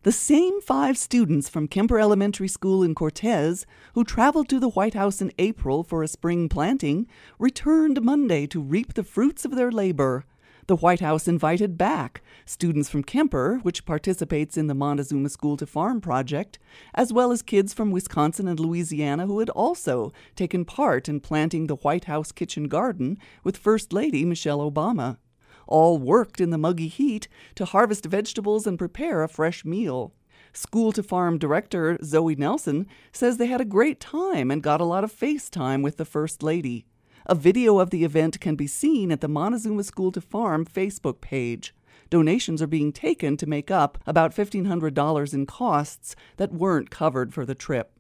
The same 5 students from Kemper Elementary School in Cortez, who traveled to the White House in April for a spring planting, returned Monday to reap the fruits of their labor. The White House invited back students from Kemper, which participates in the Montezuma School to Farm project, as well as kids from Wisconsin and Louisiana who had also taken part in planting the White House kitchen garden with First Lady Michelle Obama. All worked in the muggy heat to harvest vegetables and prepare a fresh meal. School to Farm director Zoe Nelson says they had a great time and got a lot of face time with the First Lady. A video of the event can be seen at the Montezuma School to Farm Facebook page. Donations are being taken to make up about $1,500 in costs that weren't covered for the trip.